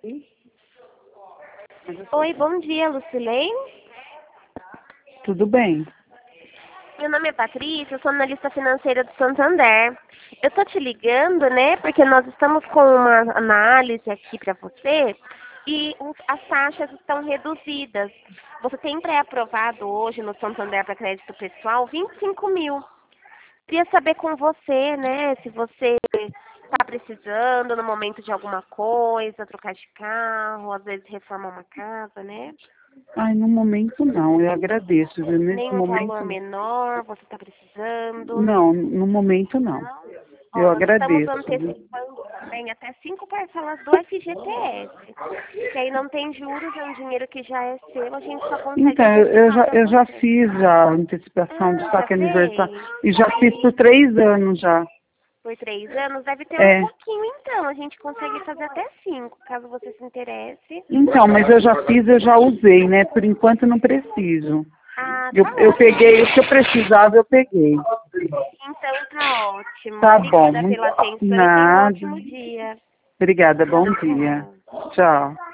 Oi, bom dia, Lucilene. Tudo bem. Meu nome é Patrícia, eu sou analista financeira do Santander. Eu tô te ligando, né, porque nós estamos com uma análise aqui para você e as taxas estão reduzidas. Você tem pré-aprovado hoje no Santander para crédito pessoal 25 mil. Queria saber com você, né, se você está precisando no momento de alguma coisa, trocar de carro, às vezes reformar uma casa, né? Ai, no momento não, eu agradeço, viu? Nesse Nem um valor momento, menor, você está precisando? não, no momento não. Não? Eu Ó, nós estamos agradeço, viu? antecipando também até 5 parcelas do FGTS. Que aí não tem juros, é um dinheiro que já é seu, a gente só consegue Então, eu antecipar já, para eu já você. fiz já a antecipação do Já saque aniversário fez? e já fiz por 3 anos já. Por 3 anos, deve ter um É, pouquinho então. A gente consegue fazer até 5, caso você se interesse. então, mas eu já fiz, eu já usei, né? Por enquanto não preciso. Ah, Eu, tá eu ótimo. peguei o que eu precisava, eu peguei. Então tá ótimo. Tá bom, Obrigada muito pela atenção e tenha um nada. ótimo dia. Obrigada, bom dia. Tchau. Tchau.